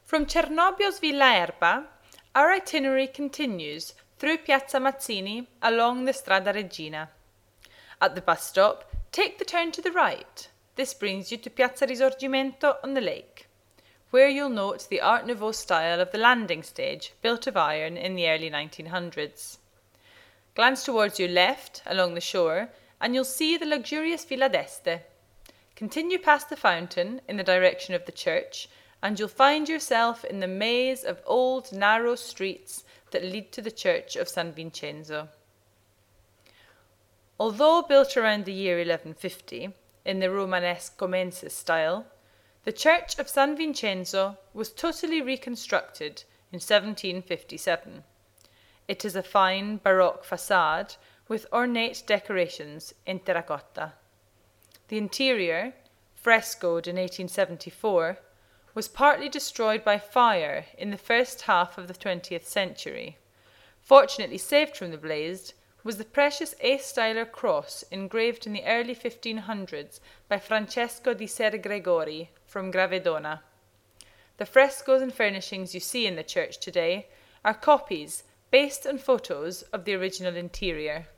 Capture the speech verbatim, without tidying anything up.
From Cernobio's Villa Erba, our itinerary continues through Piazza Mazzini along the Strada Regina. At the bus stop, take the turn to the right. This brings you to Piazza Risorgimento on the lake, where you'll note the Art Nouveau style of the landing stage, built of iron in the early nineteen hundreds. Glance towards your left along the shore, and you'll see the luxurious Villa d'Este. Continue past the fountain in the direction of the church, and you'll find yourself in the maze of old, narrow streets that lead to the church of San Vincenzo. Although built around the year eleven fifty, in the Romanesque Comensis style, the church of San Vincenzo was totally reconstructed in seventeen fifty-seven. It is a fine Baroque facade with ornate decorations in terracotta. The interior, frescoed in eighteen seventy-four, was partly destroyed by fire in the first half of the twentieth century. Fortunately saved from the blaze was the precious A-styler cross engraved in the early fifteen hundreds by Francesco di Ser Gregori from Gravedona. The frescoes and furnishings you see in the church today are copies based on photos of the original interior.